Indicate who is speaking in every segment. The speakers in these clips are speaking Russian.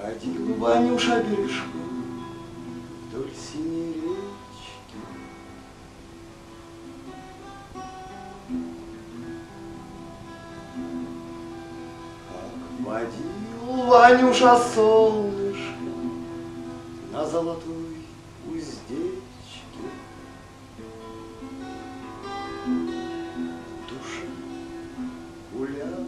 Speaker 1: Ходил Ванюша бережком вдоль синей речки. Как водил Ванюша солнышко на золотой уздечке. Душа гуляла,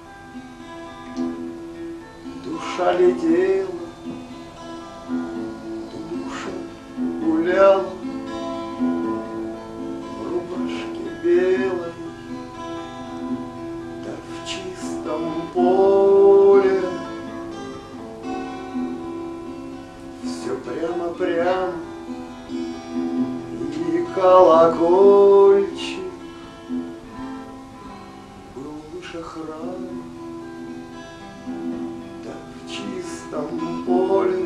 Speaker 1: душа летела, душа гуляла в рубашке белой, да в чистом поле. Все прямо-прямо, и колокольчик был выше храма. Поле,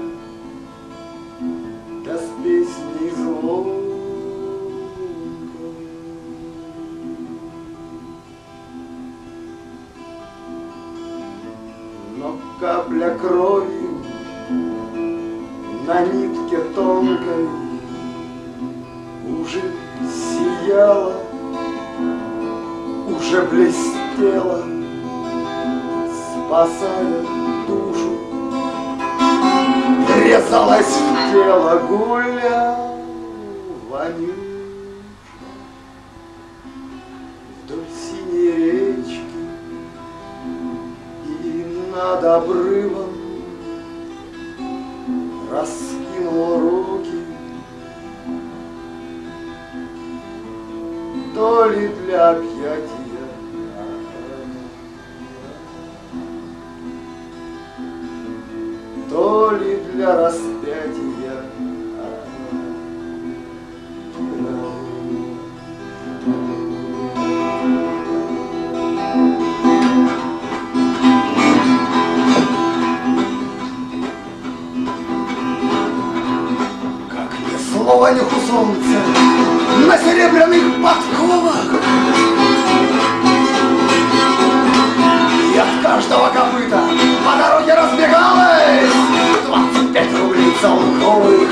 Speaker 1: да с песней звонкой. Но капля крови на нитке тонкой уже сияла, уже блестела, спасая душу. Врезалась в тело, гулял Ванюша вдоль синей речки, и над обрывом раскинул руки, то ли для объятия, то ли для распятия. Как несло Ванюху солнце на серебряных подковах, и от каждого копыта по дороге разбегалось 25 рублей целковых.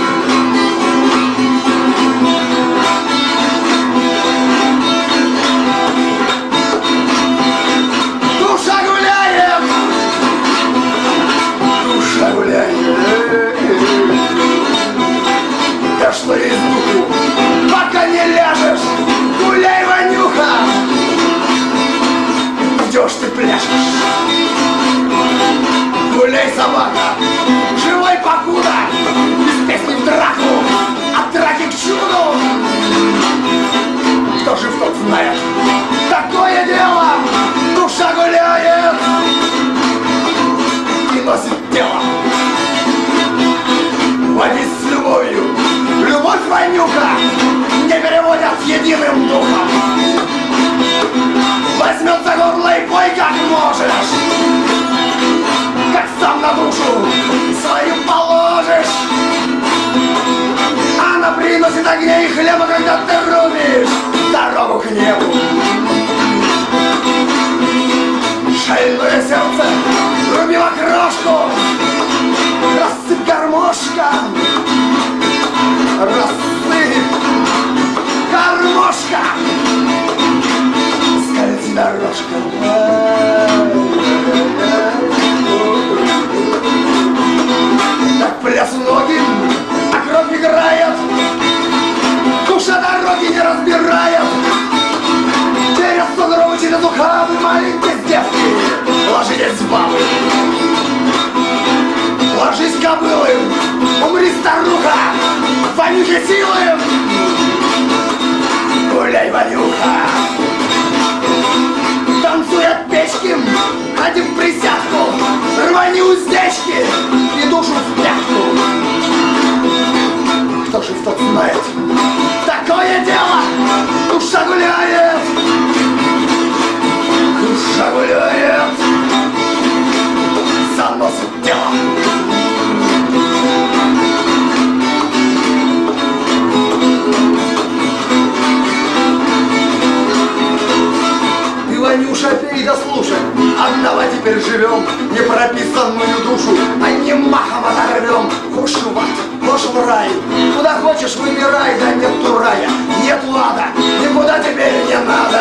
Speaker 1: Душа гуляет, душа гуляет, да что есть духу, пока не ляжешь, гуляй, Ванюха, идешь ты пляшешь. Гуляй, собака, живой покуда, без песни в драку, от драки к чуду. Кто жив, тот знает, такое дело, душа гуляет и носит тело. Водись с любовью, любовь, Ванюха, не переводят единым духом. Возьмет за горло и пой как можешь, как сам на душу свою положишь. Она приносит огней и хлеба, когда ты рубишь дорогу к небу. Шальное сердце, руби в окрошку, рассыпь гармошка, рассыпь гармошка, скользи дорожка. Так пляс ноги, а кровь играет, душа дороги не разбирает. Через сугробы, через ухабы, маленькие девки, ложитесь в бабы. Ложись, кобылы, умри, старуха, Ванюхе силы. Гуляй, Ванюха, танцуй от печки, ходи в присядку, рвани уздечки и душу в пятку. Кто жив, тот знает, такое дело, душа гуляет, душа гуляет, заносит дело. Ванюша, пей да слушай, одного теперь живем, не прописанную душу, одним махом оторвем. Хошь в ад, хошь в рай, куда хочешь выбирай, да нету рая, нету ада, никуда теперь не надо.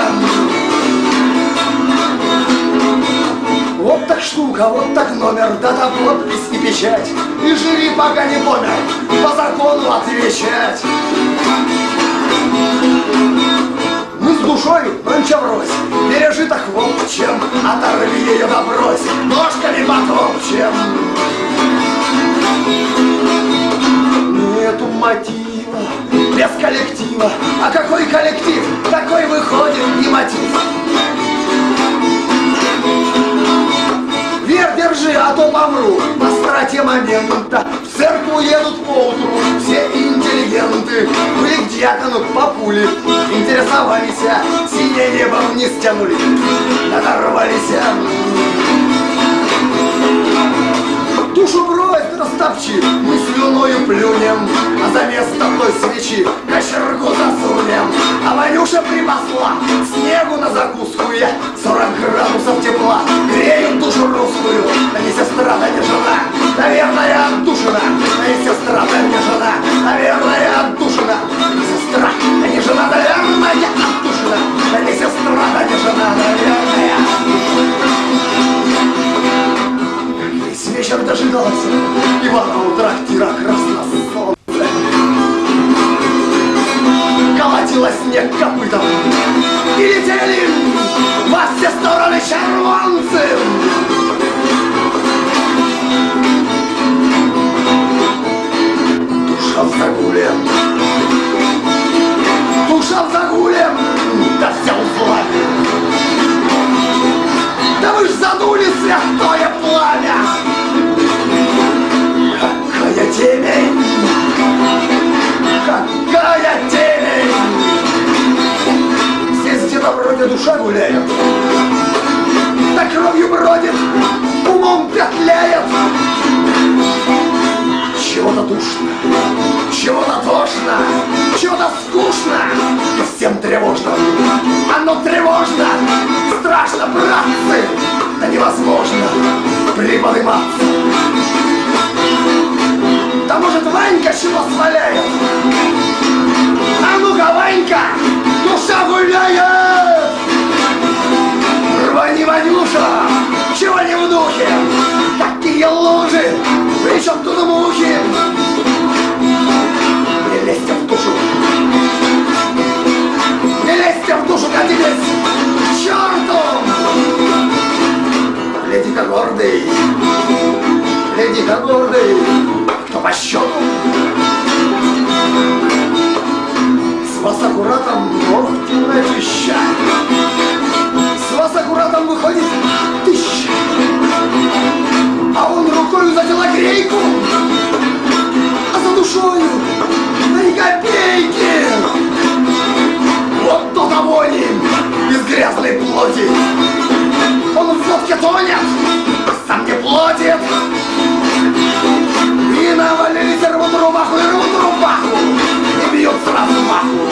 Speaker 1: Вот так штука, вот так номер, дата, подпись и печать. И живи, пока не помер, по закону отвечать. Мы с душою нынче врозь, пережиток в общем, оторви ее да брось, ножками потопчем. Нету мотива, без коллектива, а какой коллектив, такой выходит и мотив. Вверх держи, а то помру по страте момента. В церковь едут поутру все интеллигенты. Были к дьякону по пуле, интересовались, синее небо вниз тянули, надорвались. Душу брось, растопчи, мы слюною плюнем, а за место той свечи кочергу засунем. А Ванюша припасла снегу на закуску, я 40 градусов тепла греют душу русскую. Да не сестра, да не жена, наверное, отдушина. Да не сестра, да не жена, наверное, отдушина. Не сестра, да не жена, наверное, отдушина. Да не сестра, да не жена, наверное. Весь вечер дожидался Ивана у трактира красно солнце. Колотило снег копытом и летели во все стороны червонцы. Душа в загуле, душа в загуле, да вся узлами. Да вы ж задули святое пламя. Какая темень, какая темень. Здесь где-то вроде душа гуляет, да кровью бродит, умом петляет. Чего-то душно, чего-то тошно, чего-то скучно и всем тревожно. Оно тревожно, страшно, братцы, да невозможно приподниматься. Да может Ванька чего сваляет? А ну-ка, Ванька, душа гуляет! Рвани, Ванюша, чего не в духе? Такие лужи, причем тут мухи. Не лезьте в душу, не лезьте в душу, катитесь к черту! Гляди-ка гордый, гляди-ка гордый, кто по счету? С вас аккуратом ногти начища, с вас аккуратом выходит 1000, а он рукою за телогрейку, а за душою на копейки. Вот то-то вони из грязной плоти. Он в водке тонет, сам не платит. И навалились, рвут рубаху, и бьет сразу маху.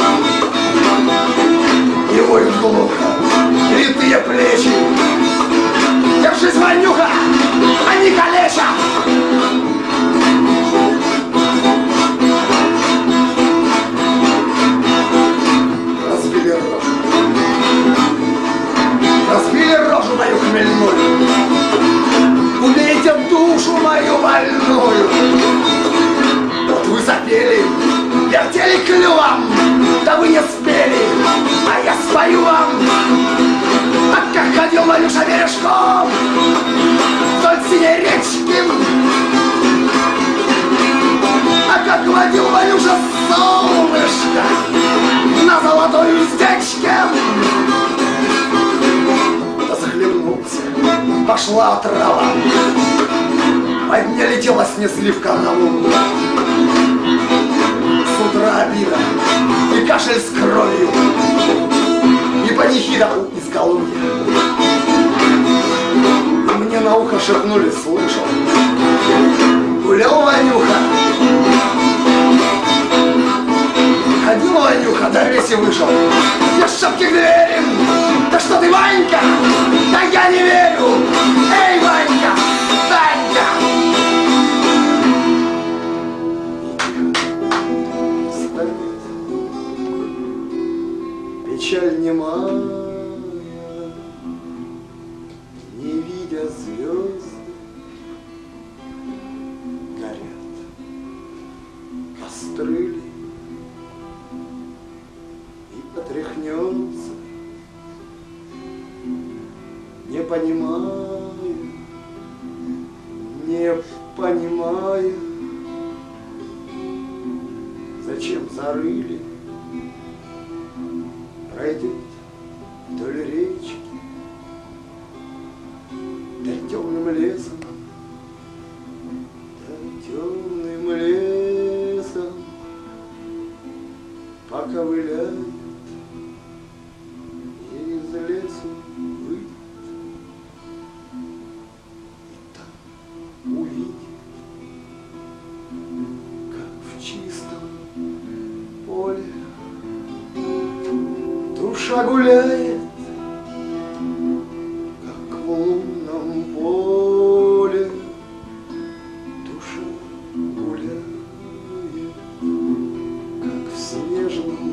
Speaker 1: И воют глухо, литые плечи. Держись, Ванюха, они калечат. Разбили рожу, разбили рожу мою хмельную. Убейте душу мою больную. Вот вы запели, вертели клювом, да вы не спели, а я спою вам. А как ходил Ванюша бережком вдоль синей речки, а как водил Ванюша солнышко на золотой уздечке. Да захлебнулся, пошла отрава, по дне летела снесли в канаву. С утра обида и кашель с кровью, и панихида из Колумбии. Мне на ухо шепнули, слышал, гулял Ванюха, ходил Ванюха, да весь и вышел. Я шапки к двери, да что ты, Ванька, да я не верю. Эй, Ванька, трыли и отряхнется, не понимая, не понимая, зачем зарыли, пройдет вдоль речки, да темным лесом, темным лесом поковыляет и из лесу выйдет, и там увидит, как в чистом поле душа гуляет, как в лунном поле. Гуляет, как в снежном